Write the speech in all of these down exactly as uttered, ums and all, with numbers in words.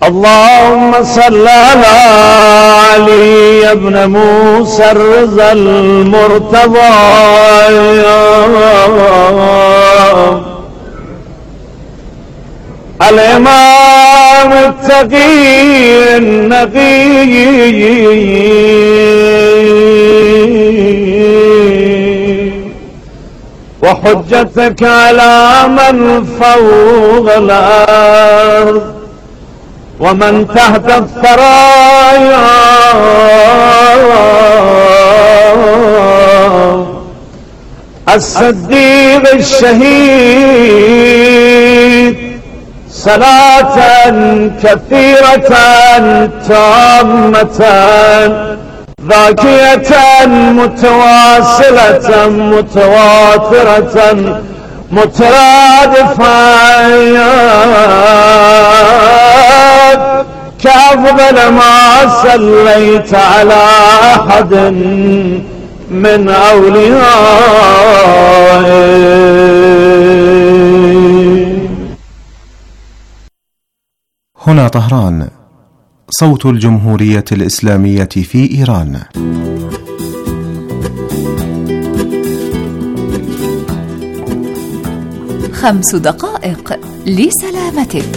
اللهم صل على علي بن موسى الرضا المرتضى الإمام التقي النقي وحجتك على من فوق الأرض ومن تحت الثرايا الصديق الشهيد صلاة كثيرة تامة ذاكية متواصلة متواترة مترادفة كأفضل ما صليت على أحد من أوليائه. هنا طهران، صوت الجمهورية الإسلامية في إيران. خمس دقائق لسلامتك.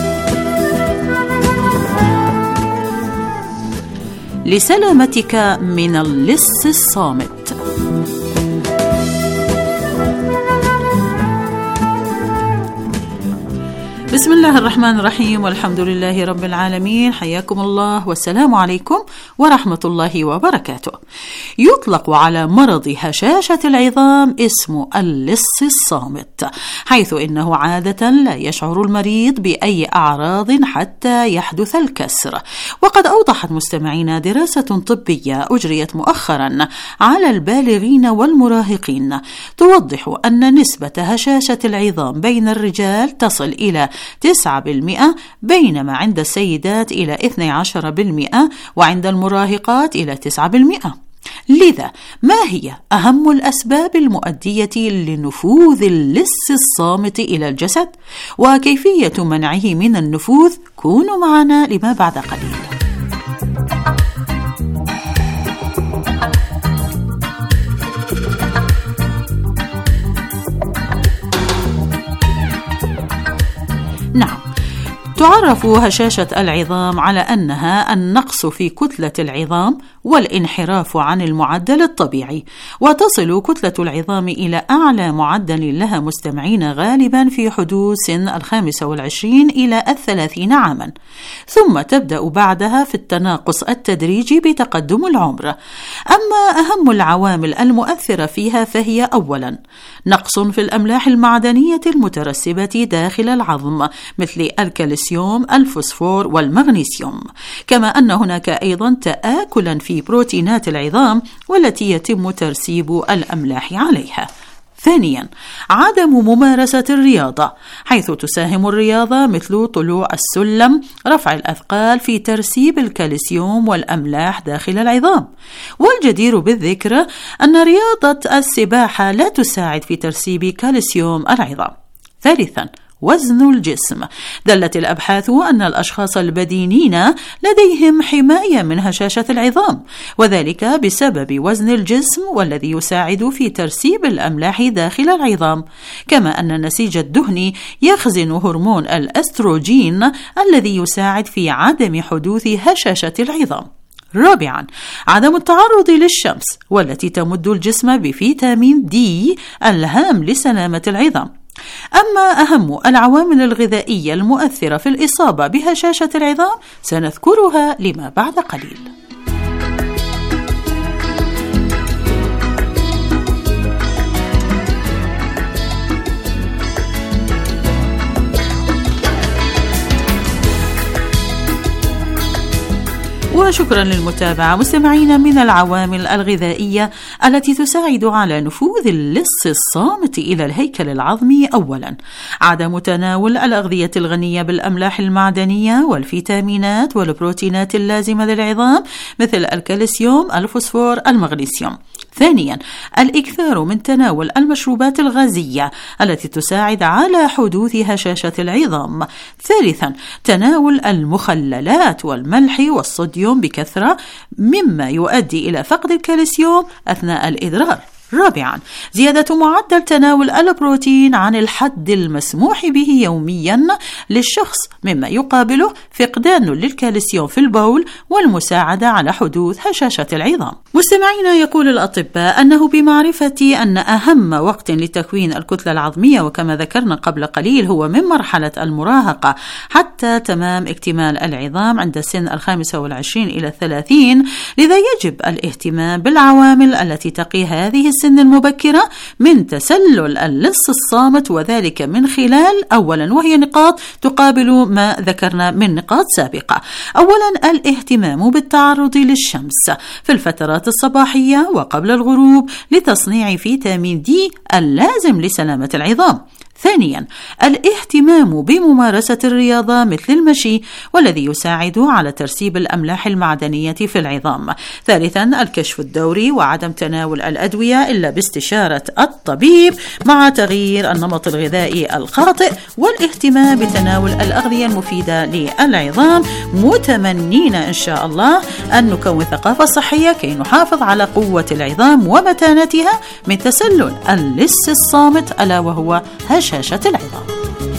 لسلامتك من اللص الصامت. بسم الله الرحمن الرحيم، والحمد لله رب العالمين. حياكم الله والسلام عليكم ورحمة الله وبركاته. يطلق على مرض هشاشة العظام اسم اللص الصامت، حيث إنه عادة لا يشعر المريض بأي أعراض حتى يحدث الكسر. وقد أوضحت مستمعينا دراسة طبية أجريت مؤخرا على البالغين والمراهقين توضح أن نسبة هشاشة العظام بين الرجال تصل إلى تسعة بالمئة، بينما عند السيدات إلى اثني عشر بالمئة، وعند المراهقات إلى تسعة بالمئة. لذا ما هي أهم الأسباب المؤدية لنفوذ اللص الصامت إلى الجسد؟ وكيفية منعه من النفوذ؟ كونوا معنا لما بعد قليل. نعم، تعرف هشاشة العظام على أنها النقص في كتلة العظام والانحراف عن المعدل الطبيعي، وتصل كتلة العظام إلى أعلى معدل لها مستمعين غالبا في حدود سن الخامسة والعشرين إلى الثلاثين عاما، ثم تبدأ بعدها في التناقص التدريجي بتقدم العمر. أما أهم العوامل المؤثرة فيها فهي أولا نقص في الأملاح المعدنية المترسبة داخل العظم مثل الكالسيوم، الفوسفور والمغنيسيوم، كما أن هناك أيضا تآكلا في بروتينات العظام والتي يتم ترسيب الأملاح عليها. ثانيا عدم ممارسة الرياضة، حيث تساهم الرياضة مثل طلوع السلم، رفع الأثقال في ترسيب الكالسيوم والأملاح داخل العظام. والجدير بالذكر أن رياضة السباحة لا تساعد في ترسيب كالسيوم العظام. ثالثا وزن الجسم، دلت الأبحاث أن الأشخاص البدينين لديهم حماية من هشاشة العظام، وذلك بسبب وزن الجسم والذي يساعد في ترسيب الأملاح داخل العظام، كما أن النسيج الدهني يخزن هرمون الأستروجين الذي يساعد في عدم حدوث هشاشة العظام. رابعا عدم التعرض للشمس، والتي تمد الجسم بفيتامين دي الهام لسلامة العظام. أما أهم العوامل الغذائية المؤثرة في الإصابة بهشاشة العظام سنذكرها لما بعد قليل. وشكرا للمتابعة مستمعينا. من العوامل الغذائية التي تساعد على نفوذ اللص الصامت إلى الهيكل العظمي أولا عدم تناول الأغذية الغنية بالأملاح المعدنية والفيتامينات والبروتينات اللازمة للعظام مثل الكالسيوم، الفوسفور، المغنيسيوم. ثانيا الإكثار من تناول المشروبات الغازية التي تساعد على حدوث هشاشة العظام. ثالثا تناول المخللات والملح والصوديوم بكثرة مما يؤدي إلى فقد الكالسيوم أثناء الإدرار. رابعا زيادة معدل تناول البروتين عن الحد المسموح به يوميا للشخص مما يقابله فقدان للكالسيوم في البول والمساعدة على حدوث هشاشة العظام. مستمعينا، يقول الأطباء أنه بمعرفة أن أهم وقت لتكوين الكتلة العظمية وكما ذكرنا قبل قليل هو من مرحلة المراهقة حتى تمام اكتمال العظام عند سن الخامسة والعشرين إلى الثلاثين، لذا يجب الاهتمام بالعوامل التي تقي هذه السن المبكرة من تسلل اللص الصامت، وذلك من خلال أولا وهي نقاط تقابل ما ذكرنا من نقاط سابقة. أولا الاهتمام بالتعرض للشمس في الفترات الصباحية وقبل الغروب لتصنيع فيتامين دي اللازم لسلامة العظام. ثانيا الاهتمام بممارسة الرياضة مثل المشي والذي يساعد على ترسيب الأملاح المعدنية في العظام. ثالثا الكشف الدوري وعدم تناول الأدوية إلا باستشارة الطبيب مع تغيير النمط الغذائي الخاطئ والاهتمام بتناول الأغذية المفيدة للعظام، متمنين إن شاء الله أن نكون ثقافة صحية كي نحافظ على قوة العظام ومتانتها من تسلل اللص الصامت ألا وهو هشاشة العظام.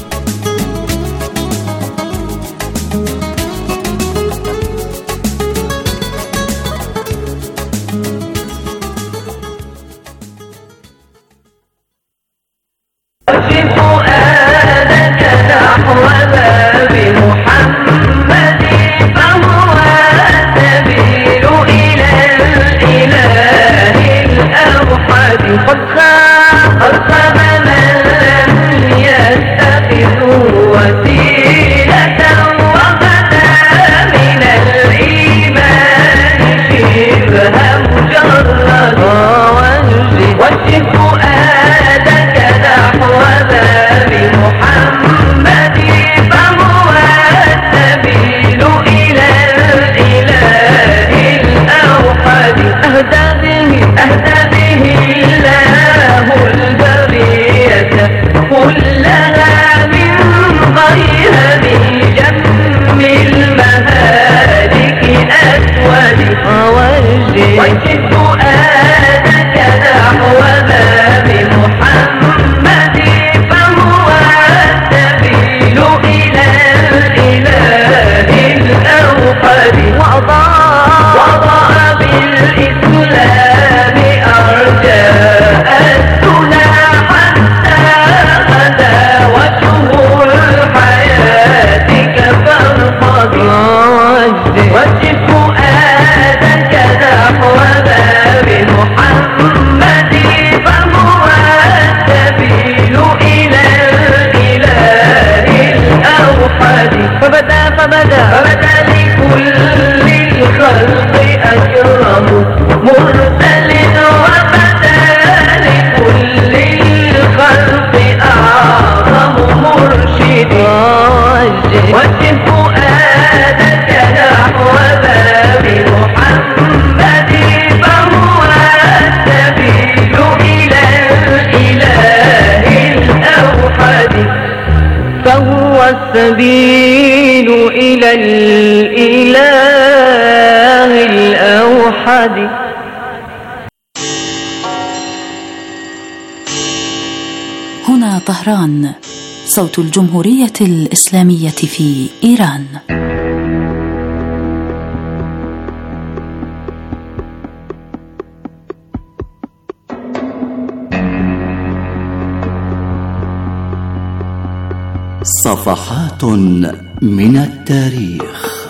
السبيل إلى الإله الأوحد. هنا طهران، صوت الجمهورية الإسلامية في إيران. صفحات من التاريخ.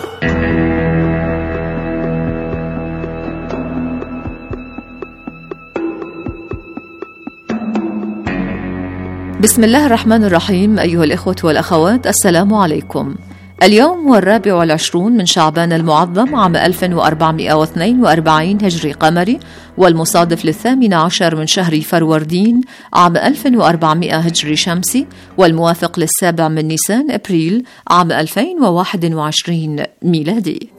بسم الله الرحمن الرحيم. أيها الإخوة والأخوات، السلام عليكم. اليوم هو الرابع والعشرون من شعبان المعظم عام ألف وأربعمائة واثنين وأربعين هجري قمري، والمصادف للثامن عشر من شهر فروردين عام ألف وأربعمائة هجري شمسي، والموافق للسابع من نيسان أبريل عام ألفين وواحد وعشرين ميلادي.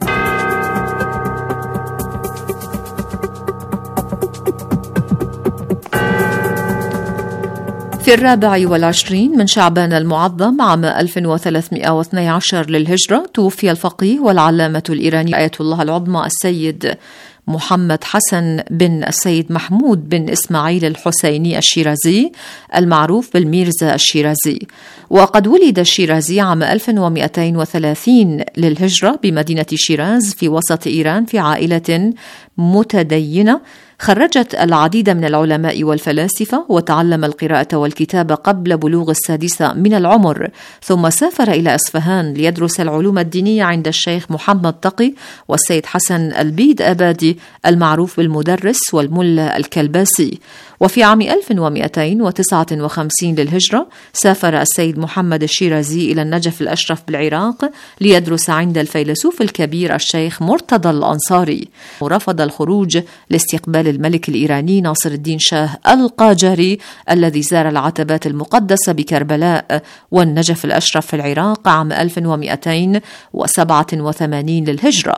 في الرابع والعشرين من شعبان المعظم عام ألف وثلاثمائة واثني عشر للهجرة توفي الفقيه والعلامة الإيراني آية الله العظمى السيد محمد حسن بن السيد محمود بن إسماعيل الحسيني الشيرازي المعروف بالميرزا الشيرازي. وقد ولد الشيرازي عام ألف ومئتين وثلاثين للهجرة بمدينة شيراز في وسط إيران في عائلة متدينة خرجت العديد من العلماء والفلاسفة، وتعلم القراءة والكتابة قبل بلوغ السادسة من العمر، ثم سافر إلى إصفهان ليدرس العلوم الدينية عند الشيخ محمد تقي والسيد حسن البيد أبادي المعروف بالمدرس والملا الكلباسي. وفي عام ألف ومئتين وتسعة وخمسين للهجرة سافر السيد محمد الشيرازي إلى النجف الأشرف بالعراق ليدرس عند الفيلسوف الكبير الشيخ مرتضى الأنصاري، ورفض الخروج لاستقبال الملك الإيراني ناصر الدين شاه القاجري الذي زار العتبات المقدسة بكربلاء والنجف الأشرف في العراق عام ألف ومئتين وسبعة وثمانين للهجرة.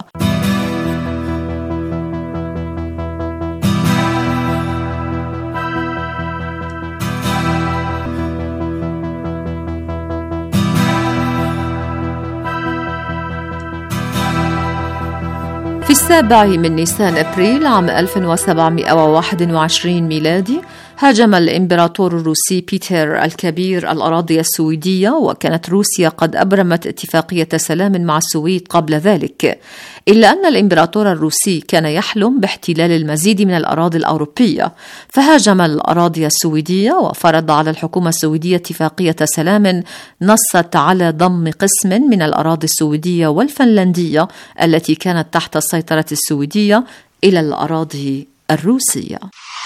في السابع من نيسان أبريل عام ألف وسبعمائة وواحد وعشرين ميلادي هاجم الإمبراطور الروسي بيتر الكبير الأراضي السويدية، وكانت روسيا قد أبرمت اتفاقية سلام مع السويد قبل ذلك، إلا أن الإمبراطور الروسي كان يحلم باحتلال المزيد من الأراضي الأوروبية، فهاجم الأراضي السويدية وفرض على الحكومة السويدية اتفاقية سلام نصت على ضم قسم من الأراضي السويدية والفنلندية التي كانت تحت السيطرة السويدية إلى الأراضي الروسية.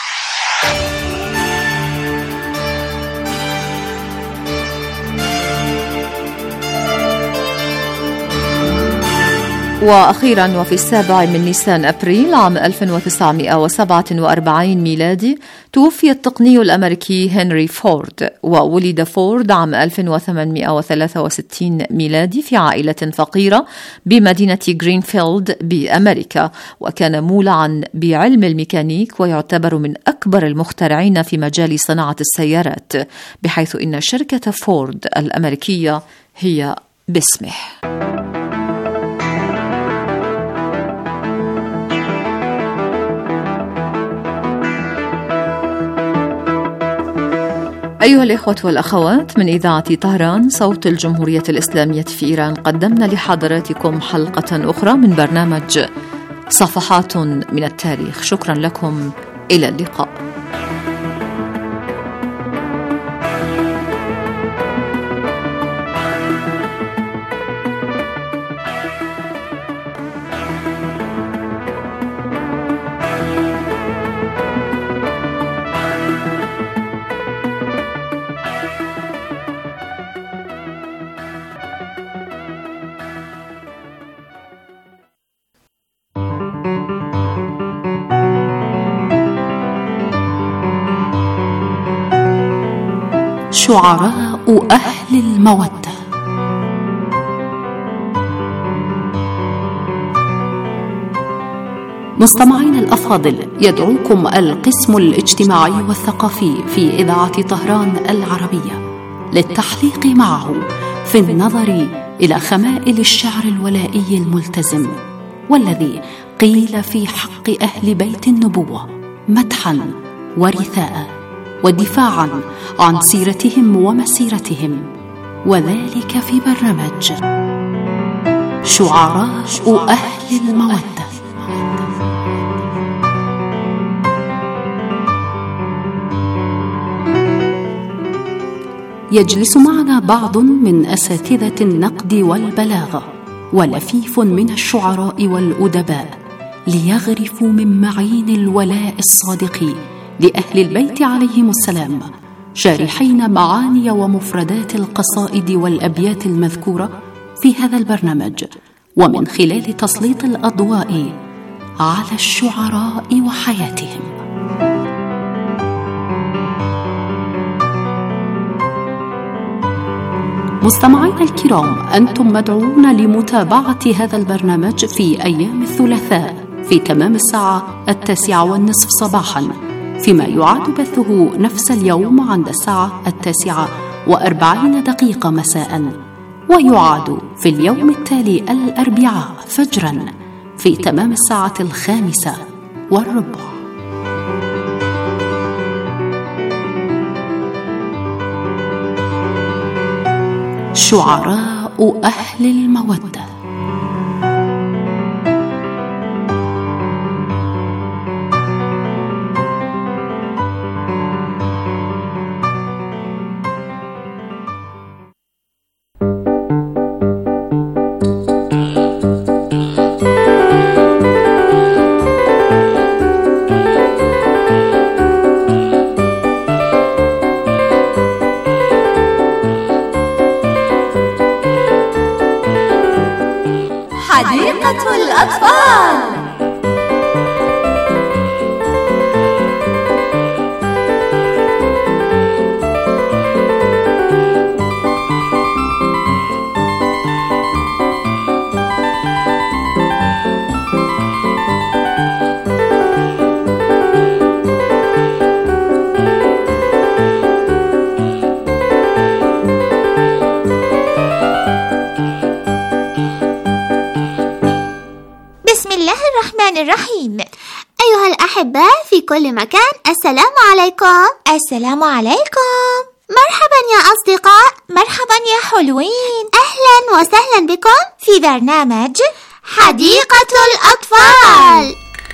وأخيرا وفي السابع من نيسان أبريل عام ألف وتسعمائة وسبعة وأربعين ميلادي توفي التقني الأمريكي هنري فورد. وولد فورد عام ألف وثمانمائة وثلاثة وستين ميلادي في عائلة فقيرة بمدينة جرينفيلد بأمريكا، وكان مولعا بعلم الميكانيك ويعتبر من أكبر المخترعين في مجال صناعة السيارات، بحيث إن شركة فورد الأمريكية هي باسمه. أيها الإخوة والأخوات، من إذاعة طهران صوت الجمهورية الإسلامية في إيران قدمنا لحضراتكم حلقة أخرى من برنامج صفحات من التاريخ. شكرا لكم، إلى اللقاء. شعراء أهل المودة. مستمعين الأفاضل، يدعوكم القسم الاجتماعي والثقافي في إذاعة طهران العربية للتحليق معه في النظر إلى خمائل الشعر الولائي الملتزم، والذي قيل في حق أهل بيت النبوة مدحا ورثاء ودفاعا عن سيرتهم ومسيرتهم، وذلك في برنامج شعراء أهل المودة. يجلس معنا بعض من أساتذة النقد والبلاغة ولفيف من الشعراء والأدباء ليغرفوا من معين الولاء الصادق لأهل البيت عليهم السلام، شارحين معاني ومفردات القصائد والأبيات المذكورة في هذا البرنامج، ومن خلال تسليط الأضواء على الشعراء وحياتهم. مستمعينا الكرام، أنتم مدعوون لمتابعة هذا البرنامج في أيام الثلاثاء في تمام الساعة التاسعة والنصف صباحا، فيما يعاد بثه نفس اليوم عند الساعة التاسعة وأربعين دقيقة مساء، ويعاد في اليوم التالي الأربعاء فجرا في تمام الساعة الخامسة والربع. شعراء أهل المودة. حديقة الأطفال. الرحيم. أيها الأحباء في كل مكان، السلام عليكم. السلام عليكم. مرحبا يا أصدقاء. مرحبا يا حلوين. أهلا وسهلا بكم في برنامج حديقة الأطفال.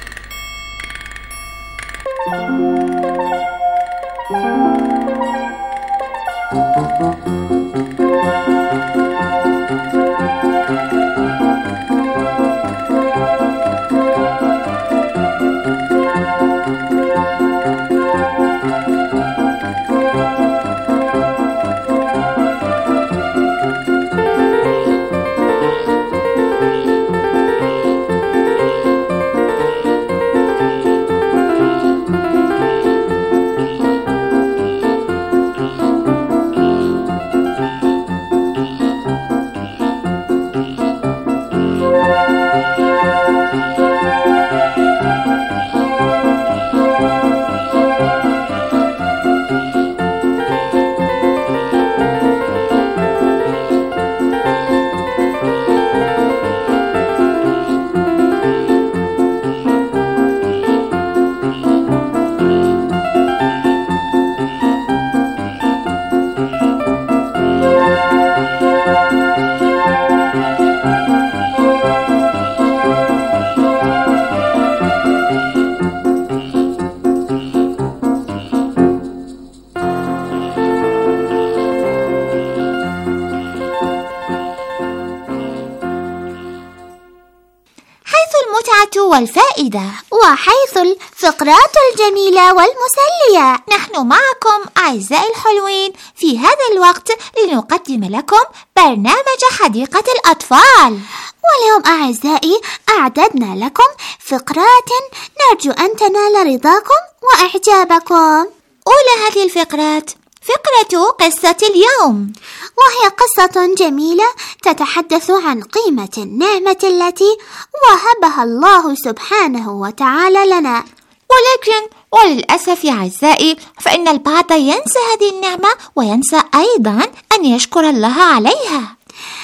والفائدة، وحيث الفقرات الجميلة والمسلية. نحن معكم أعزائي الحلوين في هذا الوقت لنقدم لكم برنامج حديقة الأطفال. واليوم أعزائي أعددنا لكم فقرات نرجو أن تنال رضاكم وإعجابكم. أولى هذه الفقرات فقرة قصة اليوم، وهي قصة جميلة تتحدث عن قيمة النعمة التي وهبها الله سبحانه وتعالى لنا. ولكن وللأسف يا أعزائي فإن البعض ينسى هذه النعمة وينسى أيضا أن يشكر الله عليها.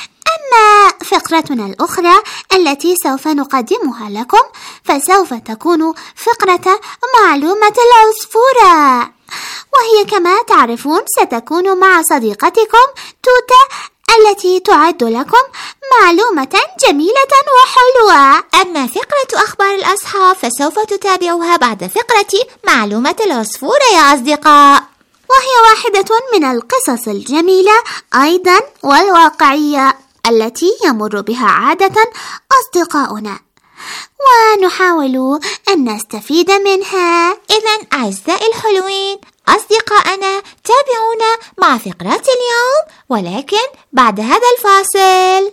أما فقرتنا الأخرى التي سوف نقدمها لكم فسوف تكون فقرة معلومة العصفورة، وهي كما تعرفون ستكون مع صديقتكم توتا التي تعد لكم معلومة جميلة وحلوة. أما فقرة أخبار الأصحاب فسوف تتابعها بعد فقرة معلومة العصفورة يا أصدقاء، وهي واحدة من القصص الجميلة أيضا والواقعية التي يمر بها عادة أصدقاؤنا، ونحاول أن نستفيد منها. إذن أعزائي الحلوين أصدقائنا تابعونا مع فقرات اليوم، ولكن بعد هذا الفاصل.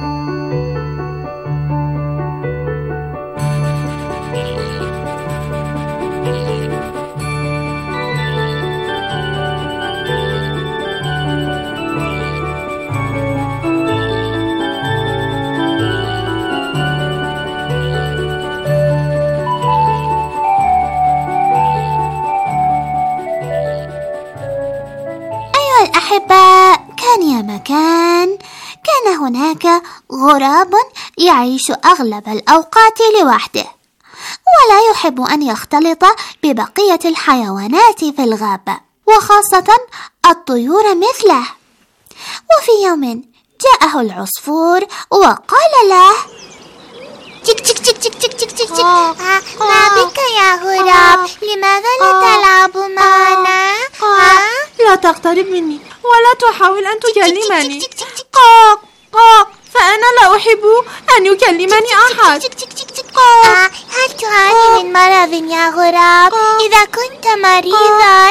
الأحباء، كان يا مكان كان هناك غراب يعيش أغلب الأوقات لوحده، ولا يحب أن يختلط ببقية الحيوانات في الغابة، وخاصة الطيور مثله. وفي يوم جاءه العصفور وقال له: تك تك تك تك تك تك تك ما بك يا غراب؟ لماذا لا تلعب معنا؟ لا تقترب مني ولا تحاول أن تكلمني. قاق قاق، فأنا لا أحب أن يكلمني أحد. هل تعاني من مرض يا غراب؟ إذا كنت مريضا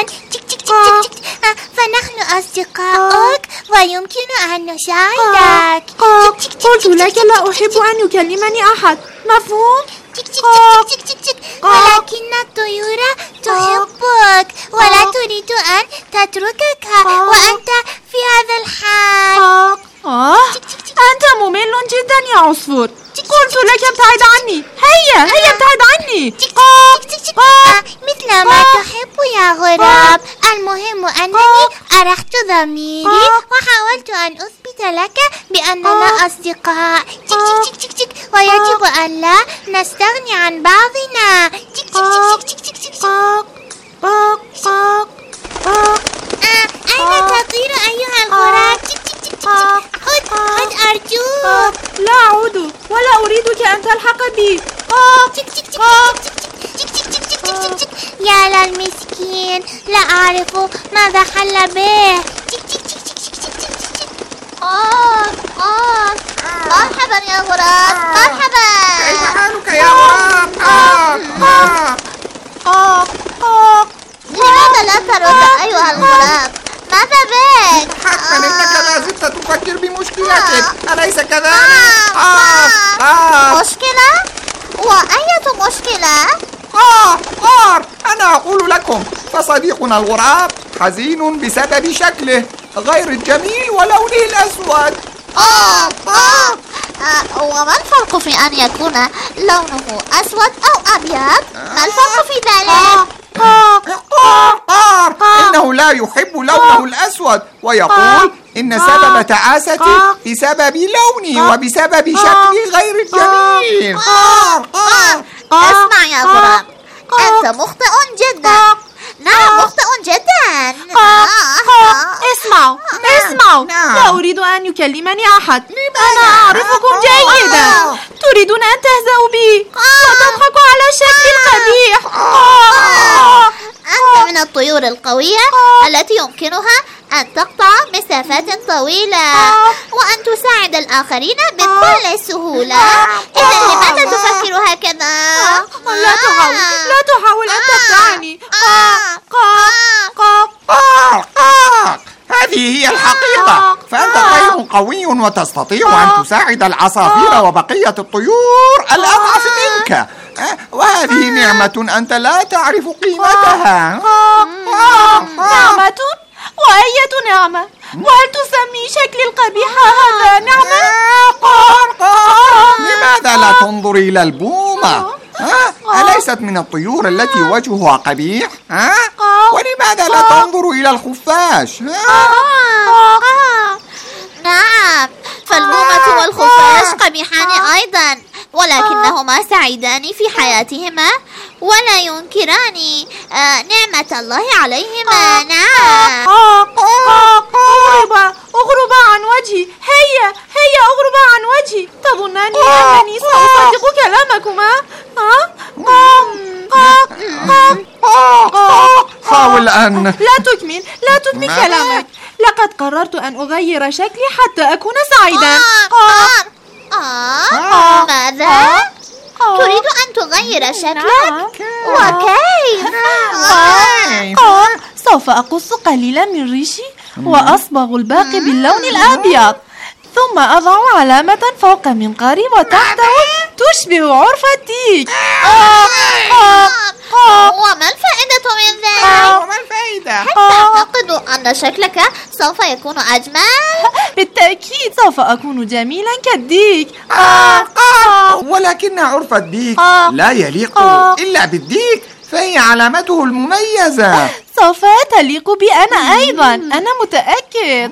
فنحن أصدقاؤك ويمكن أن نساعدك. قلت لك لا أحب أن يكلمني أحد، مفهوم؟ ولكن الطيور تحبك ولا تريد أن تتركك وأنت في هذا الحال. آه، أنت ممل جدا يا عصفور. قلت لك ابتعد عني. هيا هيا ابتعد عني. مثل ما تحب يا غراب. المهم أنني أرحت ضميري وحاولت أن أثبت لك بأننا أصدقاء، ويجب أن لا نستغني عن بعضنا. أين تطير أيها الغراب؟ خذ خذ أرجوك. لا أعود ولا أريدك أن تلحق بي. يا للمسكين، لا أعرف ماذا حل به. مرحبا يا غراب، مرحبا. كيف حالك يا غراب؟ لماذا لا ترد أيها الغراب؟ ماذا بك؟ حقا إنك لا زلت تفكر بمشكلتك، أليس كذلك؟ آه آه مشكلة؟ وأية مشكلة؟ آه آه أنا أقول لكم، فصديقنا الغراب حزين بسبب شكله غير الجميل ولونه الأسود. آه آه وما الفرق في أن يكون لونه أسود أو أبيض؟ ما الفرق في ذلك؟ إنه لا يحب لونه الأسود، ويقول إن سبب تعاستي بسبب لوني وبسبب شكلي غير الجميل. اسمع يا غراب، أنت مخطئ جدا. نعم مخطئ جدا. اسمعوا اسمعوا، لا أريد أن يكلمني أحد. أنا أعرفكم جيدا. تريدون أن تهزأوا بي وتضحكوا على شكلي القبيح. أنت من الطيور القوية التي يمكنها أن تقطع مسافات طويلة وأن تساعد الآخرين بكل سهولة. إذا لماذا تفكر هكذا؟ لا تحاول لا تحاول أن تخدعني. هذه هي الحقيقة، فأنت طير قوي وتستطيع أن تساعد العصافير وبقية الطيور الأضعف منك، وهذه نعمة أنت لا تعرف قيمتها. نعمة؟ وأية نعمة؟ وهل تسمي شكلي القبيح هذا نعمة؟ لماذا لا تنظر إلى البومة؟ أليست من الطيور التي وجهها قبيح؟ ولماذا لا تنظر إلى الخفاش؟ نعم، فالبومة والخفاش قبيحان أيضا، ولكنهما سعيدان في حياتهما ولا ينكران آه نعمة الله عليهما. نعم. أغرب أغرب عن وجهي. هيا هيا أغرب عن وجهي. تظنان أنني سأصدق كلامكما؟ حاول أن لا تكمل لا تكمل كلامك. لقد قررت أن أغير شكلي حتى أكون سعيدا. آه ماذا؟ تريد أن تغير شكلك؟ وكيف؟ سوف سوف أقص قليلا من ريشي وأصبغ الباقي باللون الأبيض، ثم أضع علامة فوق منقاري وتحته تشبه عرف الديك. وما الفائدة من ذلك؟ وما الفائدة؟ هل تعتقد أن شكلك سوف يكون أجمل؟ بالتأكيد سوف أكون جميلا كالديك. ولكن عرف الديك لا يليق إلا بالديك، فهي علامته المميزة. سوف تليق بي أنا أيضا، أنا متأكد.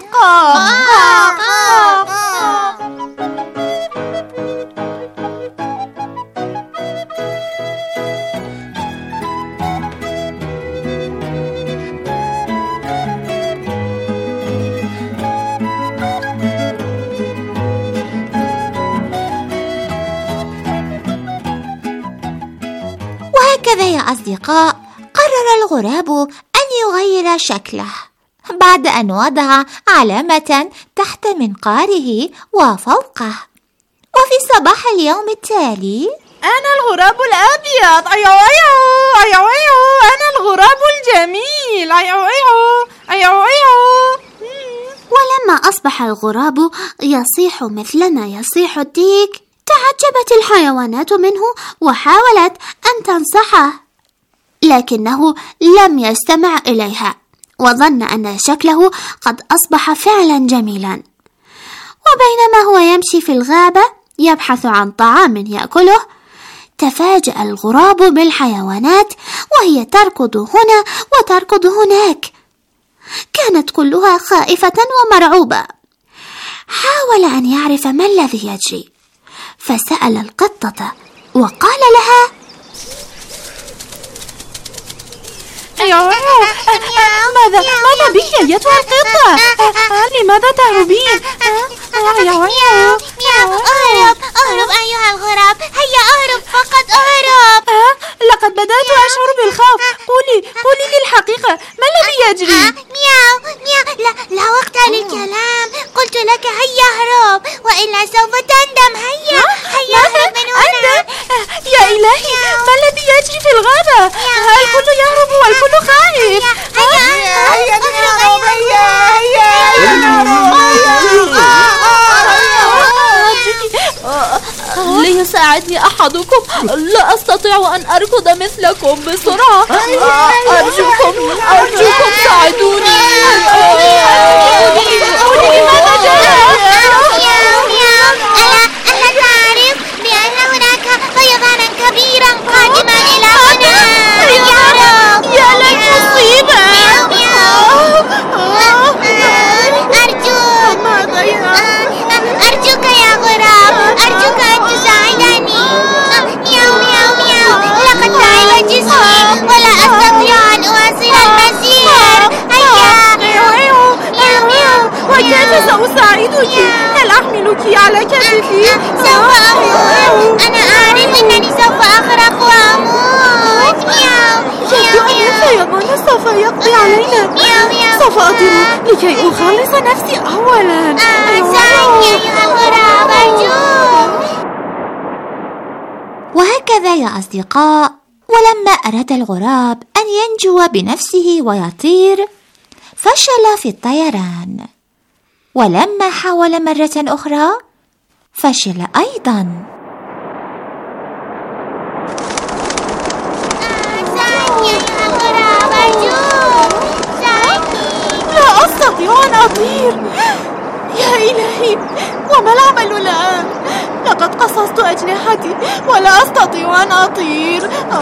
وهكذا يا أصدقاء قرر الغراب أن يغير شكله بعد أن وضع علامة تحت منقاره وفوقه. وفي صباح اليوم التالي أنا الغراب الأبيض، أيو أيو أيو أيو أنا الغراب الجميل، أيو أيو أيو أيو. ولما أصبح الغراب يصيح مثلما يصيح الديك تعجبت الحيوانات منه وحاولت أن تنصحه، لكنه لم يستمع إليها وظن أن شكله قد أصبح فعلا جميلا. وبينما هو يمشي في الغابة يبحث عن طعام يأكله تفاجأ الغراب بالحيوانات وهي تركض هنا وتركض هناك، كانت كلها خائفة ومرعوبة. حاول أن يعرف ما الذي يجري فسأل القطة وقال لها: أيوة ماذا ماذا بك أيتها القطة؟ لماذا تهربين؟ أهرب أهرب أهرب أيها الغراب، هيا أهرب فقط أهرب. لقد بدأت أشعر بالخوف، قولي قولي لي الحقيقة، ما الذي يجري؟ مياو مياو لا, لا وقت للكلام، قلت لك هيا اهرب وإلا سوف تندم. هيا هيا اهرب من هنا. يا إلهي ما الذي يجري في الغابة؟ الكل يهرب والكل خايف. هيا هيا نهرب هيا هيا ليساعدني أحدكم، لا أستطيع أن أركض مثلكم بسرعة. أرجوكم أرجوكم ساعدوني. ألا تعرف بأن هناك فيضانا كبيرا قادما إلى هنا؟ يا للمصيبة. أرجوك يا غراب، أرجوك أن تساعدني. مياو مياو مياو لقد تعب جسمي ولا أستطيع أن أواصل المسير. هيا مياو مياو. وكيف سأساعدك؟ هل أحملك على كتفي؟ سوف أموت، أنا أعرف أنني سوف أغرق وأموت. مياو يبدو أن الفيضان سوف يقضي علينا. سوف أطير لكي أخلص نفسي أولا. ساعدني أيها الغراب أرجوك. وهكذا يا أصدقاء، ولما أراد الغراب أن ينجو بنفسه ويطير فشل في الطيران، ولما حاول مرة أخرى فشل أيضا. ساعدني أيها الغراب أرجوك، ساعدني. لا أستطيع أن أطير. يا إلهي وما العمل الآن؟ لقد قصصت أجنحتي ولا أستطيع أن أطير.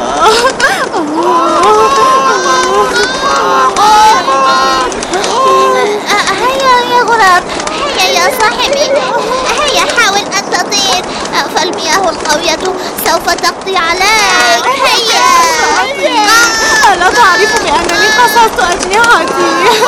هيا يا غراب، هيا يا صاحبي، هيا حاول أن تطير، فالمياه القوية سوف تقضي عليك. هيا. ألا تعرف بأنني قصصت أجنحتي؟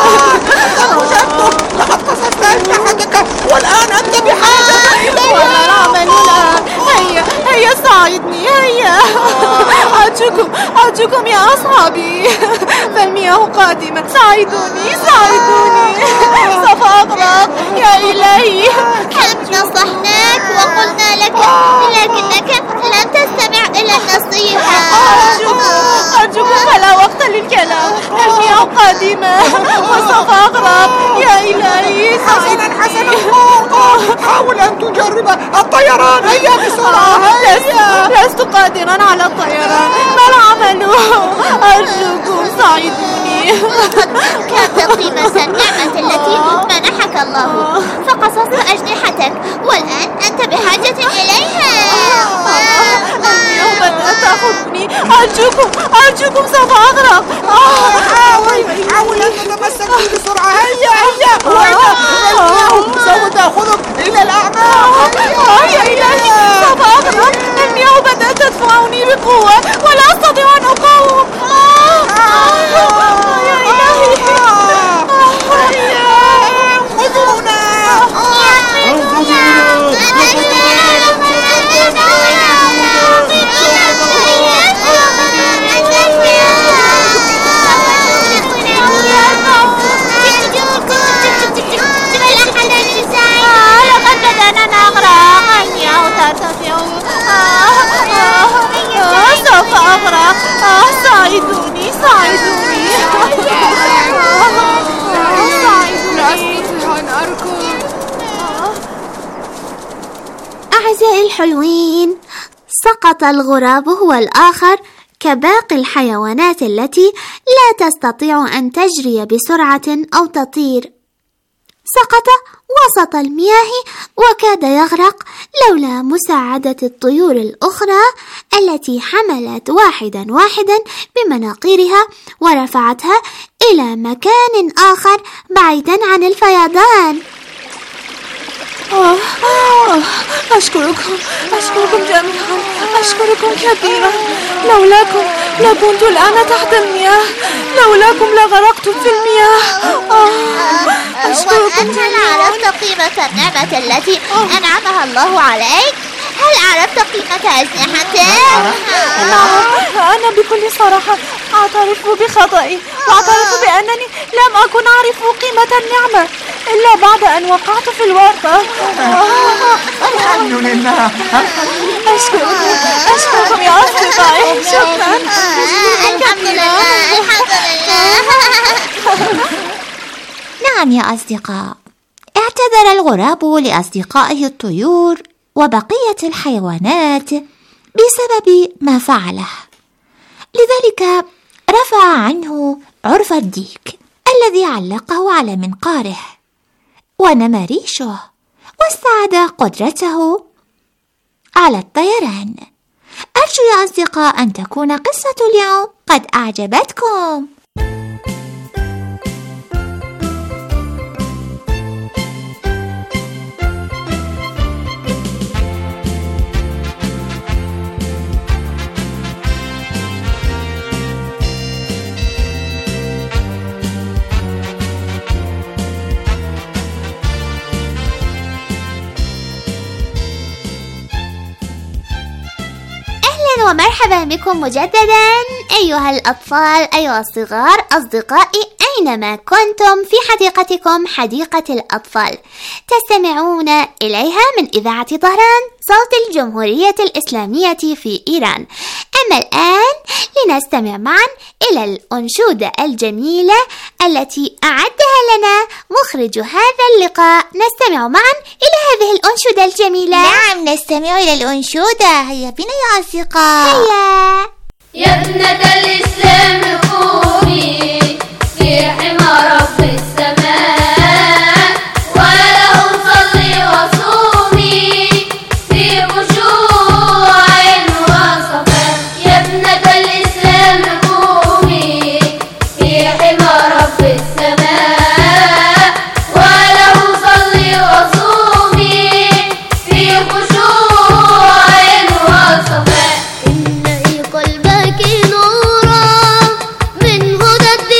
لقد قصصت أجنحتك والآن أنت بحاجة إلي. وما العمل الآن؟ هيا هيا ساعدني، هيا. أرجوكم أرجوكم يا أصحابي، فالمياه قادمة، ساعدوني ساعدوني، سوف أغرق. يا إلهي كم نصحناك وقلنا لك، لكنك لم تستمع إلا النصيحة. أرجوكم أرجوكم فلا وقت للكلام، المياه قادمة وسوف أغرق. يا إلهي. حسنا حسنا، حاول أن تجرب الطيران. هيا بسرعة. هيا. لست قادرا على الطيران، ما العمل؟ أرجوكم ساعدوني. كم قيمة النعمة التي منحك الله، فقصصت أجنحتك والآن أنت بحاجة إليها. المياه بدأت تأخذني. أرجوكم أرجوكم سوف أغرق. حاول حاول أن تتمسك بي بسرعة. هيا هيا. سوف تأخذك إلى الأعماق. يا إلهي سوف أغرق. المياه بدأت تدفعني بقوة ولا أستطيع أن أقاوم. يا إلهي. خذونا. لقد بدأنا نغرق. المياه ترتفع. سوف أغرق. ساعدوني ساعدوني. أعزائي الحلوين، سقط الغراب هو الآخر كباقي الحيوانات التي لا تستطيع أن تجري بسرعة أو تطير. سقط وسط المياه وكاد يغرق لولا مساعدة الطيور الأخرى التي حملت واحدا واحدا بمناقيرها ورفعتها إلى مكان آخر بعيدا عن الفيضان. آه آه أشكركم أشكركم جميعا، أشكركم كثيرا. لولاكم لكنت الآن تحت المياه، لولاكم لغرقت في المياه. آه أشكركم جميعا. هل عرفت قيمة النعمة التي أنعمها الله عليك؟ هل عرفت قيمة أجنحتك؟ أنا بكل صراحة أعترف بخطئي، وأعترف بأنني لم أكن أعرف قيمة النعمة إلا بعد أن وقعت في الورطة. الحمد لله. أشكركم أشكركم يا أصدقائي. شكرا. الحمد لله الحمد لله. نعم يا أصدقاء، اعتذر الغراب لأصدقائه الطيور وبقية الحيوانات بسبب ما فعله، لذلك رفع عنه عرف الديك الذي علقه على منقاره ونمى ريشه واستعاد قدرته على الطيران. أرجو يا أصدقاء أن تكون قصة اليوم قد أعجبتكم. ومرحبا بكم مجددا أيها الأطفال، أيها الصغار، أصدقائي أينما كنتم في حديقتكم حديقة الأطفال تستمعون إليها من إذاعة طهران صوت الجمهورية الإسلامية في إيران. أما الآن لنستمع معا إلى الأنشودة الجميلة التي أعدها لنا مخرج هذا اللقاء. نستمع معا إلى هذه الأنشودة الجميلة. نعم نستمع إلى الأنشودة. هيا بنا يا أصدقاء. هيا. يا ابنة الإسلام قومي في حمى رب السماء، وله صلي وصومي في خشوع وصفاء. يا ابنة الإسلام قومي في حمى رب السماء، وله صلي وصومي في خشوع وصفاء. إن قلبك نورا من هدى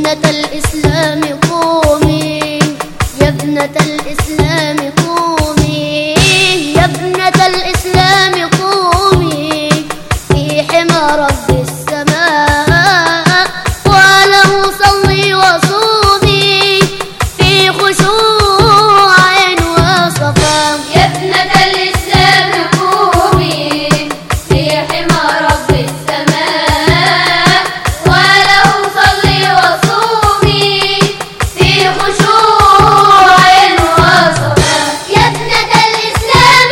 ابنة الإسلام قومي، يا ابنة الإسلام قومي، يا ابنة الإسلام قومي في حمى رب السماء، وله صلي وصومي في خشوع وصفاء. يا ابنة الإسلام قومي في حمى رب السماء، وله صلي وصومي في خشوع وصفاء. يا ابنة الإسلام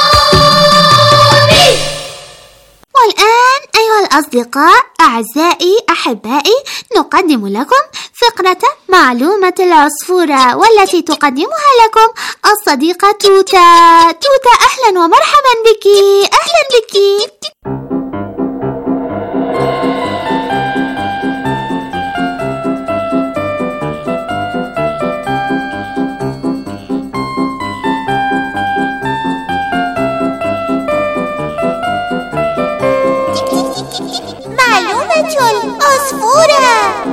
قومي. والآن أيها الأصدقاء أعزائي أحبائي، نقدم لكم فقرة معلومة العصفورة، والتي تقدمها لكم الصديقة توتا. توتا أهلا ومرحبا بك، أهلا بك. معلومة العصفورة.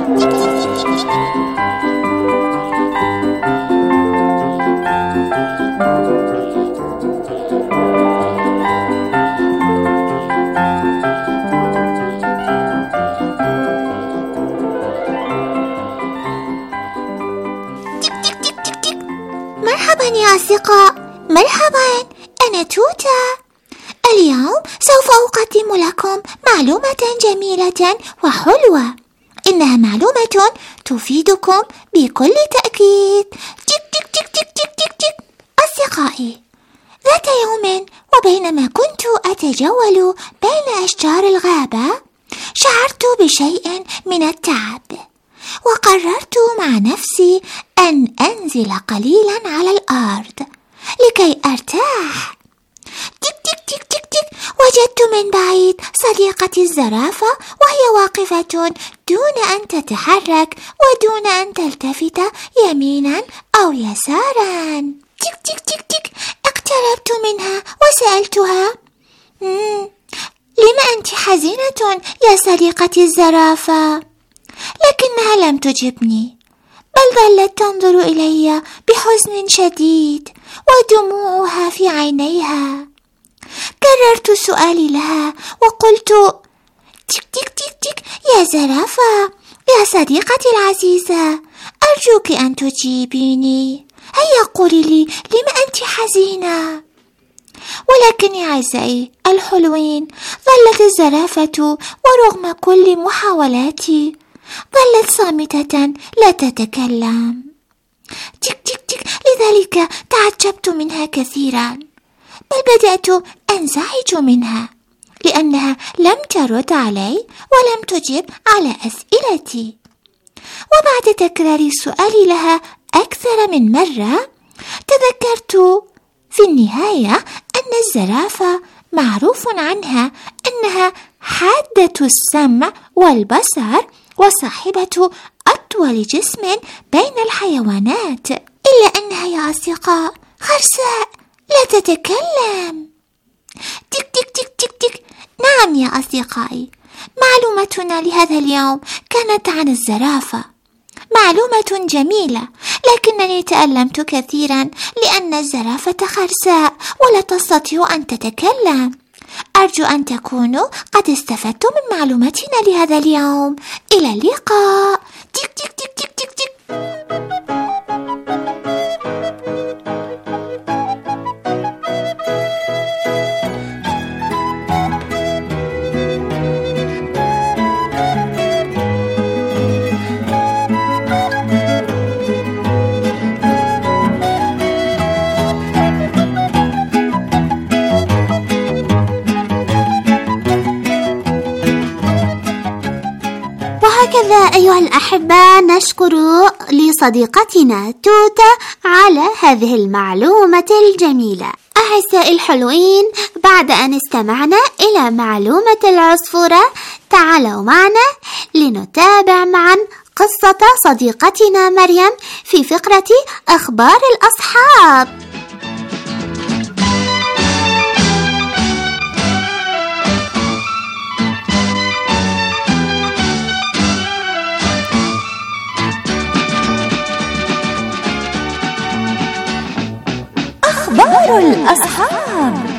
مرحبا يا أصدقاء، مرحبا، أنا توتا. اليوم سوف أقدم لكم معلومة جميلة وحلوة، إنها معلومة تفيدكم بكل تأكيد. تك تك تك تك تك تك تك. أصدقائي، ذات يوم وبينما كنت أتجول بين أشجار الغابة، شعرت بشيء من التعب، وقررت مع نفسي أن أنزل قليلا على الأرض لكي أرتاح. تك تك تك تك تك. وجدت من بعيد صديقتي الزرافة وهي واقفة دون أن تتحرك ودون أن تلتفت يمينا أو يسارا. تك تك تك تك. اقتربت منها وسألتها: لم أنت حزينة يا صديقتي الزرافة؟ لكنها لم تجبني، بل ظلت تنظر إلي بحزن شديد ودموعها في عينيها. كررت سؤالي لها وقلت: تك تك تك تك يا زرافة، يا صديقتي العزيزة، أرجوك أن تجيبيني. هيا قولي لي، لم أنت حزينة؟ ولكن يا أعزائي الحلوين، ظلت الزرافة ورغم كل محاولاتي ظلت صامتة لا تتكلم. تك تك تك. لذلك تعجبت منها كثيرا، بل بدأت أنزعج منها لأنها لم ترد علي ولم تجب على أسئلتي. وبعد تكرار سؤالي لها أكثر من مرة، تذكرت في النهاية أن الزرافة معروف عنها أنها حادة السمع والبصر وصاحبة أطول جسم بين الحيوانات، إلا أنها يا أصدقاء خرساء لا تتكلم. تك تك تك تك تك. نعم يا أصدقائي، معلومتنا لهذا اليوم كانت عن الزرافة، معلومة جميلة، لكنني تألمت كثيرا لأن الزرافة خرساء ولا تستطيع أن تتكلم. أرجو أن تكونوا قد استفدتم من معلوماتنا لهذا اليوم. إلى اللقاء. تك تك تك تك تك تك. وهكذا أيها الأحبة نشكر لصديقتنا توتا على هذه المعلومة الجميلة. أعزائي الحلوين، بعد أن استمعنا إلى معلومة العصفورة، تعالوا معنا لنتابع معا قصة صديقتنا مريم في فقرة أخبار الأصحاب. الأصحاب.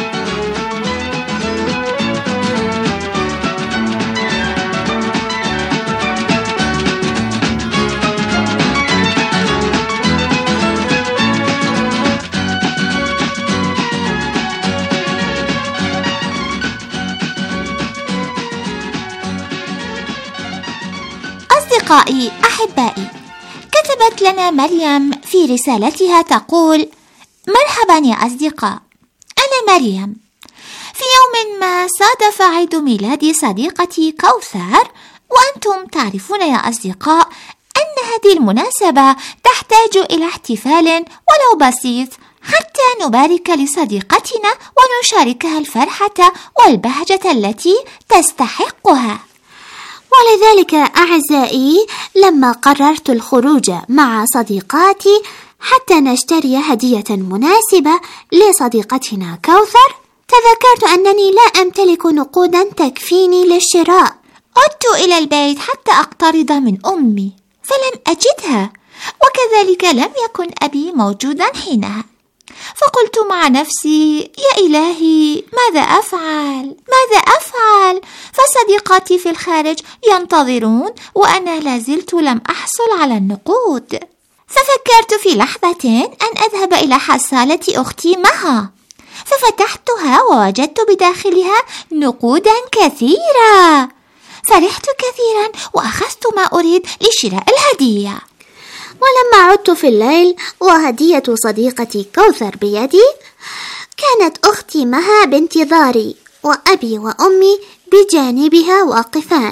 أصدقائي أحبائي، كتبت لنا مريم في رسالتها تقول: مرحبا يا أصدقاء، أنا مريم. في يوم ما صادف عيد ميلاد صديقتي كوثر، وأنتم تعرفون يا أصدقاء أن هذه المناسبة تحتاج إلى احتفال ولو بسيط حتى نبارك لصديقتنا ونشاركها الفرحة والبهجة التي تستحقها. ولذلك أعزائي، لما قررت الخروج مع صديقاتي حتى نشتري هدية مناسبة لصديقتنا كوثر، تذكرت أنني لا أمتلك نقودا تكفيني للشراء. عدت إلى البيت حتى أقترض من أمي فلم أجدها، وكذلك لم يكن أبي موجودا حينها. فقلت مع نفسي: يا إلهي، ماذا أفعل؟ ماذا أفعل؟ فصديقاتي في الخارج ينتظرون وأنا لازلت لم أحصل على النقود. ففكرت في لحظة أن أذهب إلى حصالة أختي مها، ففتحتها ووجدت بداخلها نقودا كثيرة. فرحت كثيرا وأخذت ما أريد لشراء الهدية. ولما عدت في الليل وهدية صديقتي كوثر بيدي، كانت أختي مها بانتظاري وأبي وأمي بجانبها واقفان،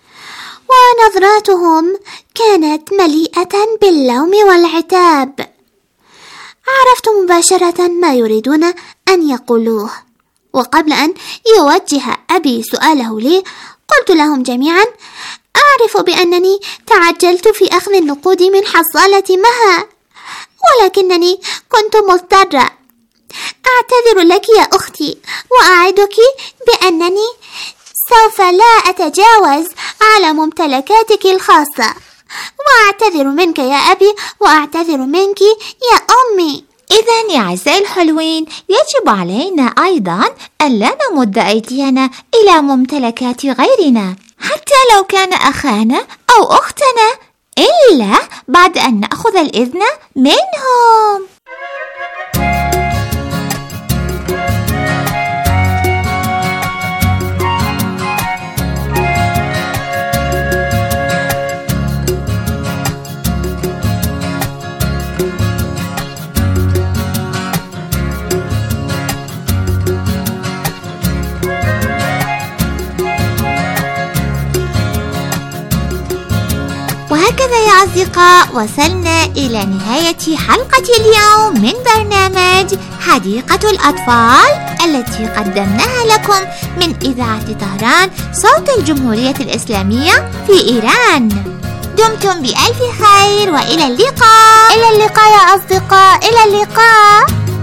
ونظراتهم كانت مليئة باللوم والعتاب. عرفت مباشرة ما يريدون أن يقولوه، وقبل أن يوجه أبي سؤاله لي قلت لهم جميعا: أعرف بأنني تعجلت في أخذ النقود من حصالة مها، ولكنني كنت مضطرة. أعتذر لك يا أختي، وأعدك بأنني سوف لا أتجاوز على ممتلكاتك الخاصة. وأعتذر منك يا أبي، وأعتذر منك يا أمي. إذن يا أعزائي الحلوين، يجب علينا أيضا أن لا نمد أيدينا إلى ممتلكات غيرنا حتى لو كان أخانا أو أختنا، إلا بعد أن نأخذ الإذن منهم. وهكذا يا أصدقاء وصلنا إلى نهاية حلقة اليوم من برنامج حديقة الأطفال التي قدمناها لكم من إذاعة طهران صوت الجمهورية الإسلامية في إيران. دمتم بألف خير وإلى اللقاء. إلى اللقاء يا أصدقاء، إلى اللقاء.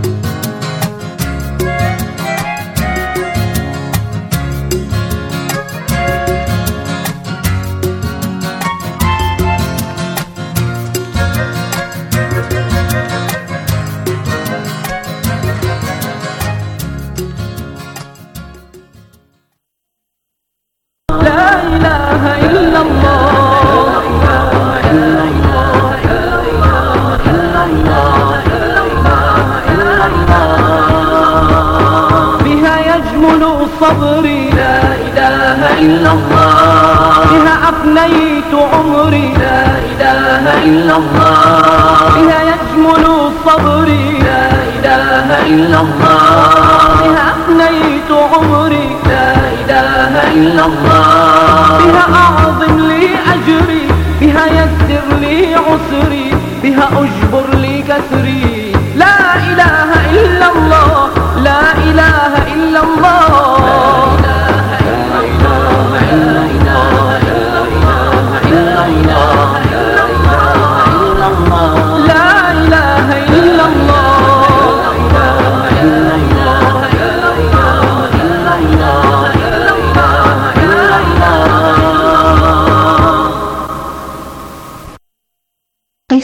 صبري لا إله إلا الله، بها أفنيت عمري لا إله إلا الله، بها يجمل صبري لا إله إلا الله، بها أفنيت عمري لا إله إلا الله، بها أعظم لي أجري، بها يسر لي عسري، بها أجبر لي كسري. لا إله إلا الله، لا إله إلا الله.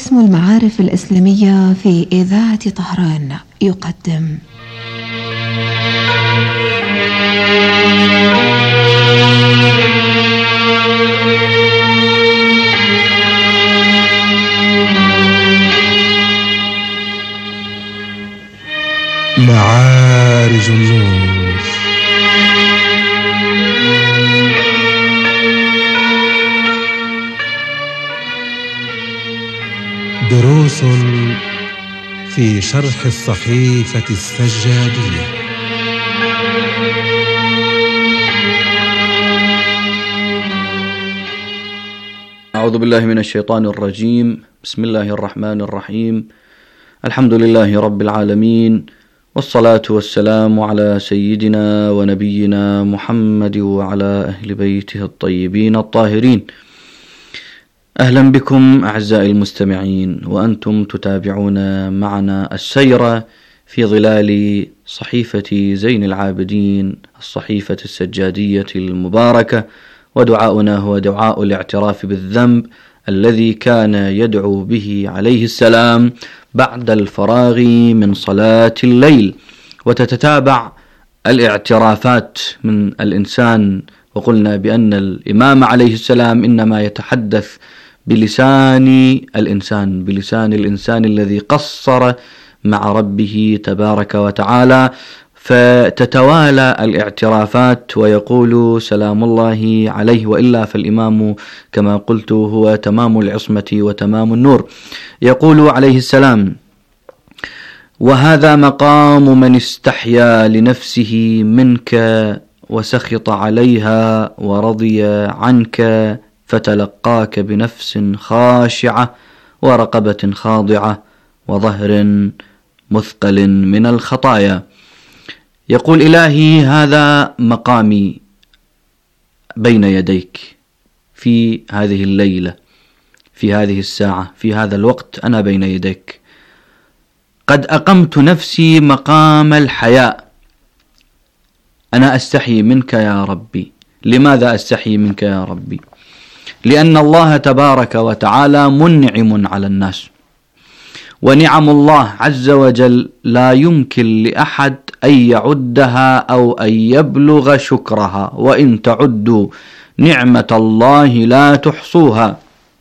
قسم المعارف الإسلامية في إذاعة طهران يقدم معارج النور. دروس في شرح الصحيفة السجادية. أعوذ بالله من الشيطان الرجيم. بسم الله الرحمن الرحيم. الحمد لله رب العالمين، والصلاة والسلام على سيدنا ونبينا محمد وعلى أهل بيته الطيبين الطاهرين. أهلا بكم أعزائي المستمعين، وأنتم تتابعون معنا السير في ظلال صحيفة زين العابدين، الصحيفة السجادية المباركة، ودعاؤنا هو دعاء الاعتراف بالذنب الذي كان يدعو به عليه السلام بعد الفراغ من صلاة الليل. وتتتابع الاعترافات من الإنسان، وقلنا بأن الإمام عليه السلام إنما يتحدث بلسان الإنسان، بلسان الإنسان الذي قصر مع ربه تبارك وتعالى، فتتوالى الاعترافات ويقول سلام الله عليه، وإلا فالإمام كما قلت هو تمام العصمة وتمام النور. يقول عليه السلام: وهذا مقام من استحيا لنفسه منك وسخط عليها ورضي عنك، فتلقاك بنفس خاشعة ورقبة خاضعة وظهر مثقل من الخطايا. يقول: إلهي هذا مقامي بين يديك في هذه الليلة، في هذه الساعة، في هذا الوقت أنا بين يديك. قد أقمت نفسي مقام الحياء. أنا أستحي منك يا ربي. لماذا أستحي منك يا ربي؟ لأن الله تبارك وتعالى منعم على الناس، ونعم الله عز وجل لا يمكن لأحد أن يعدها أو أن يبلغ شكرها، وإن تعدوا نعمة الله لا تحصوها.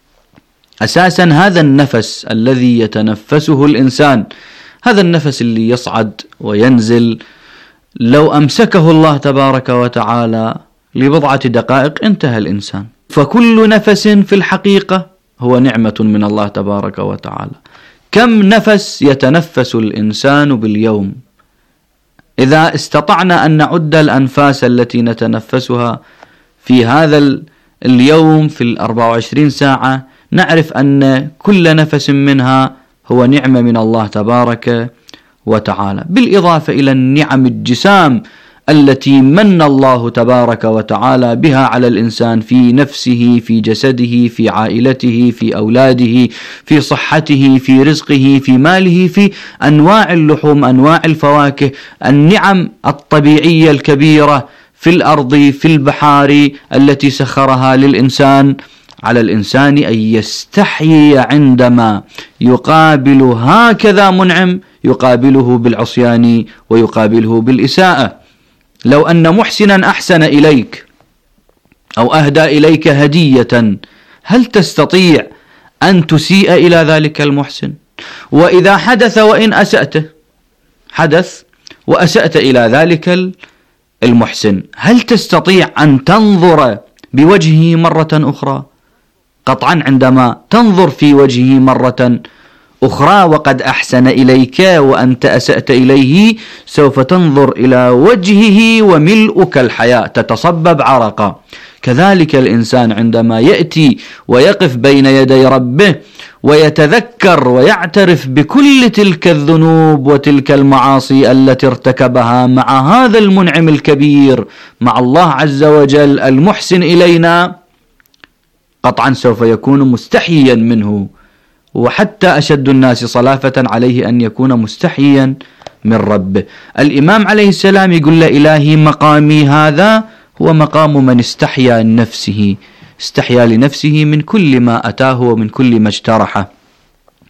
أساسا هذا النفس الذي يتنفسه الإنسان، هذا النفس اللي يصعد وينزل، لو أمسكه الله تبارك وتعالى لبضعة دقائق انتهى الإنسان. فكل نفس في الحقيقة هو نعمة من الله تبارك وتعالى. كم نفس يتنفس الإنسان باليوم؟ إذا استطعنا أن نعد الأنفاس التي نتنفسها في هذا اليوم في الأربع وعشرين ساعة، نعرف أن كل نفس منها هو نعمة من الله تبارك وتعالى، بالإضافة إلى النعم الجسام التي من الله تبارك وتعالى بها على الإنسان في نفسه، في جسده، في عائلته، في أولاده، في صحته، في رزقه، في ماله، في أنواع اللحوم، أنواع الفواكه، النعم الطبيعية الكبيرة في الأرض، في البحار التي سخرها للإنسان. على الإنسان أن يستحيي عندما يقابل هكذا منعم، يقابله بالعصيان ويقابله بالإساءة. لو أن محسنا أحسن إليك أو أهدى إليك هدية، هل تستطيع أن تسيء إلى ذلك المحسن؟ وإذا حدث وإن أسأته، حدث وأسأت إلى ذلك المحسن، هل تستطيع أن تنظر بوجهه مرة أخرى؟ قطعا عندما تنظر في وجهه مرة أخرى وقد أحسن إليك وأنت أسأت إليه، سوف تنظر إلى وجهه وملؤك الحياة، تتصبب عرقا. كذلك الإنسان عندما يأتي ويقف بين يدي ربه ويتذكر ويعترف بكل تلك الذنوب وتلك المعاصي التي ارتكبها مع هذا المنعم الكبير، مع الله عز وجل المحسن إلينا، قطعا سوف يكون مستحيا منه. وحتى أشد الناس صلافة عليه أن يكون مستحيا من ربه. الإمام عليه السلام يقول له: إلهي مقامي هذا هو مقام من استحيا نفسه، استحيا لنفسه من كل ما أتاه ومن كل ما اجترحه.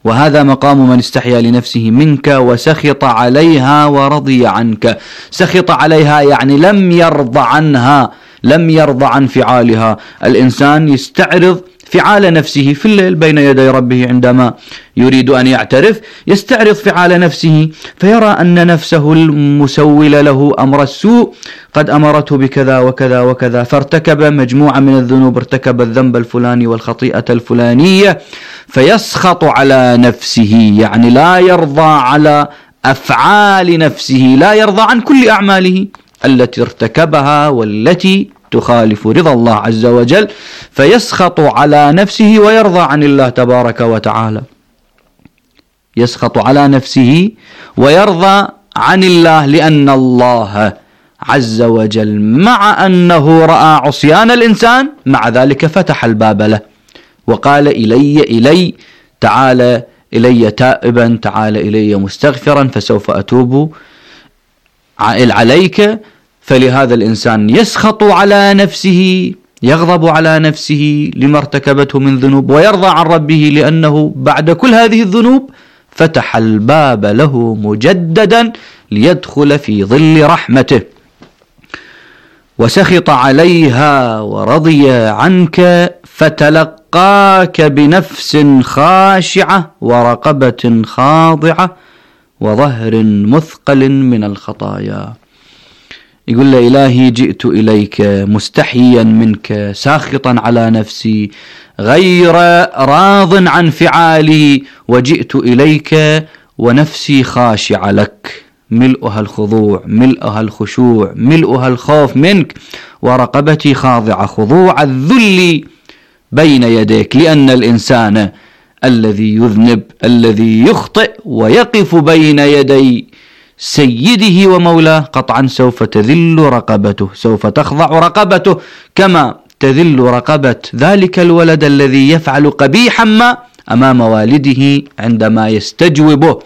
وهذا مقام من استحيا لنفسه منك وسخط عليها ورضي عنك. سخط عليها يعني لم يرضى عنها، لم يرضى عن فعالها. الإنسان يستعرض فعال نفسه في الليل بين يدي ربه عندما يريد أن يعترف، يستعرض فعال نفسه فيرى أن نفسه المسول له أمر السوء قد أمرته بكذا وكذا وكذا، فارتكب مجموعة من الذنوب، ارتكب الذنب الفلاني والخطيئة الفلانية، فيسخط على نفسه، يعني لا يرضى على أفعال نفسه، لا يرضى عن كل أعماله التي ارتكبها والتي تخالف رضا الله عز وجل، فيسخط على نفسه ويرضى عن الله تبارك وتعالى. يسخط على نفسه ويرضى عن الله، لأن الله عز وجل مع أنه رأى عصيان الإنسان مع ذلك فتح الباب له وقال إلي إلي تعال إلي تائبا، تعال إلي مستغفرا فسوف أتوب عليك. فلهذا الإنسان يسخط على نفسه، يغضب على نفسه لما ارتكبته من ذنوب، ويرضى عن ربه لأنه بعد كل هذه الذنوب فتح الباب له مجددا ليدخل في ظل رحمته. وسخط عليها ورضي عنك فتلقاك بنفس خاشعة ورقبة خاضعة وظهر مثقل من الخطايا. يقول له إلهي جئت إليك مستحيا منك، ساخطا على نفسي، غير راض عن فعالي، وجئت إليك ونفسي خاشعة لك، ملؤها الخضوع، ملؤها الخشوع، ملؤها الخوف منك، ورقبتي خاضعة، خضوع الذل بين يديك. لأن الإنسان الذي يذنب، الذي يخطئ ويقف بين يدي سيده ومولاه قطعا سوف تذل رقبته، سوف تخضع رقبته كما تذل رقبة ذلك الولد الذي يفعل قبيحا ما أمام والده عندما يستجوبه.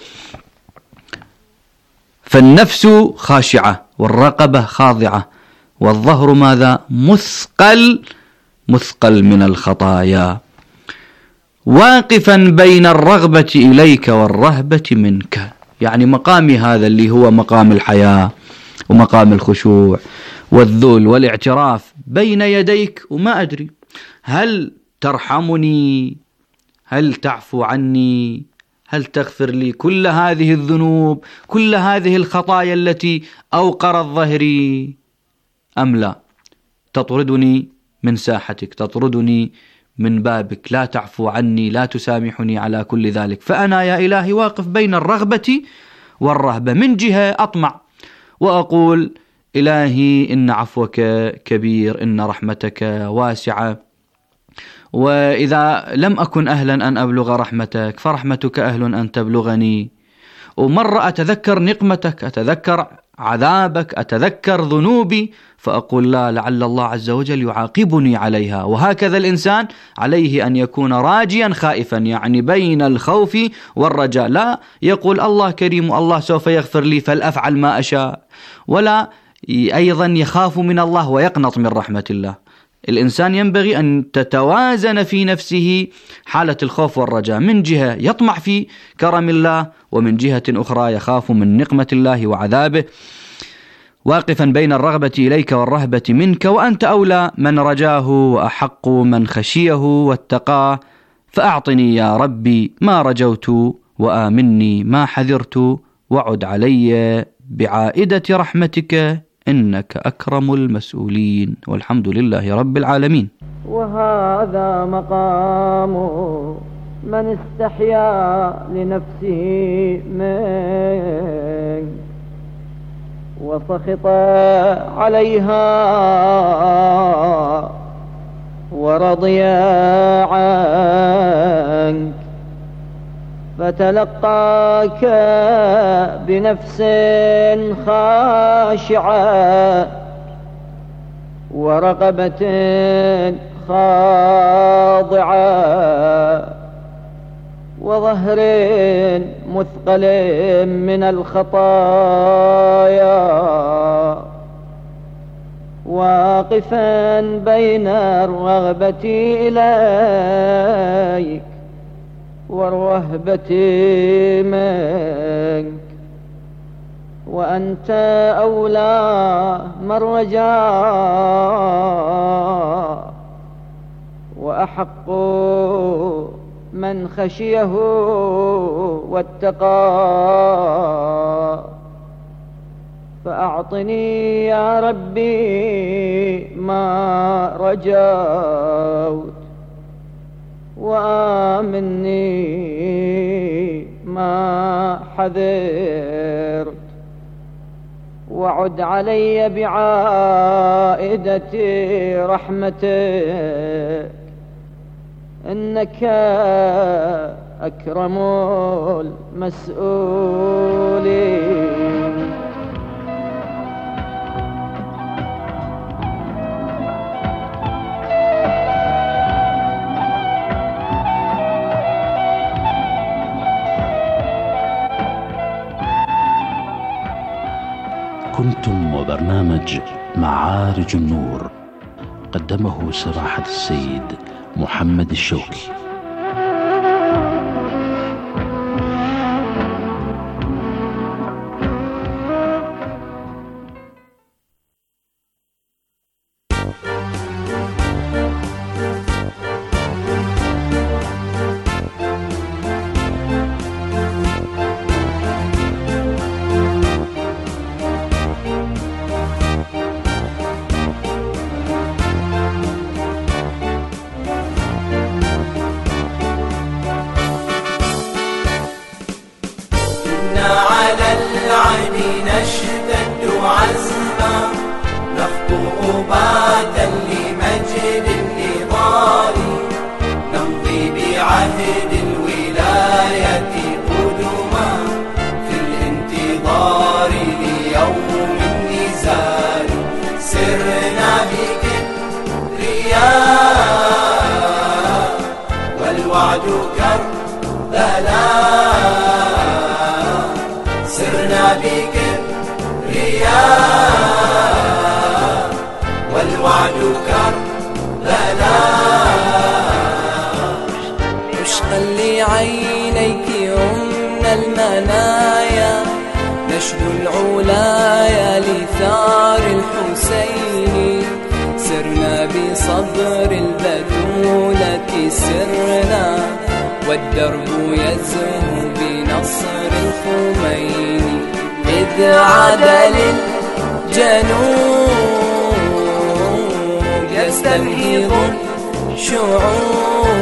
فالنفس خاشعة والرقبة خاضعة والظهر ماذا؟ مثقل، مثقل من الخطايا، واقفا بين الرغبة إليك والرهبة منك. يعني مقامي هذا اللي هو مقام الحياة ومقام الخشوع والذل والاعتراف بين يديك، وما أدري هل ترحمني، هل تعفو عني، هل تغفر لي كل هذه الذنوب، كل هذه الخطايا التي أوقرت ظهري، أم لا تطردني من ساحتك، تطردني من بابك، لا تعفو عني، لا تسامحني على كل ذلك. فأنا يا إلهي واقف بين الرغبة والرهبة. من جهة أطمع وأقول إلهي إن عفوك كبير، إن رحمتك واسعة، وإذا لم أكن أهلا أن أبلغ رحمتك فرحمتك أهل أن تبلغني. ومرة أتذكر نقمتك، أتذكر عذابك، أتذكر ذنوبي، فأقول لا، لعل الله عز وجل يعاقبني عليها. وهكذا الإنسان عليه أن يكون راجيا خائفا، يعني بين الخوف والرجاء، لا يقول الله كريم الله سوف يغفر لي فلأفعل ما أشاء، ولا أيضا يخاف من الله ويقنط من رحمة الله. الإنسان ينبغي أن تتوازن في نفسه حالة الخوف والرجاء، من جهة يطمع في كرم الله، ومن جهة أخرى يخاف من نقمة الله وعذابه، واقفا بين الرغبة إليك والرهبة منك. وأنت أولى من رجاه وأحق من خشيه واتقاه، فأعطني يا ربي ما رجوت وآمني ما حذرت، وعد علي بعائدة رحمتك إنك أكرم المسؤولين. والحمد لله رب العالمين. وهذا مقام من استحيا لنفسه منك وسخط عليها ورضي عنك، فتلقاك بنفس خاشعة ورقبة خاضعة وظهر مثقل من الخطايا، واقفا بين الرغبة إليك والرهبة ورهبتي منك، وأنت أولى من رجاه وأحق من خشيه واتقاه. فأعطني يا ربي ما رجوت، وآمني ما حذرت، وعد علي بعائدة رحمتك، إنك أكرم المسؤولين. كنتم وبرنامج معارج النور، قدمه سماحة السيد محمد الشوكي. نشتد عزما نخطو بادا لمجد النضال، نمضي بعهد الولاية قدما في الانتظار ليوم النزال. سرنا بكبرياء والوعد كربلاء، سرنا بكبرياء والوعد كربلاء. عشقا لعينيك يمنى المنايا، نشدو العلايا لثار الحسين. سرنا بصبر البتولة سرنا، والدرب يزهو بنصر الخميني. إذ عاد للجنوب يستنهض الشعوب،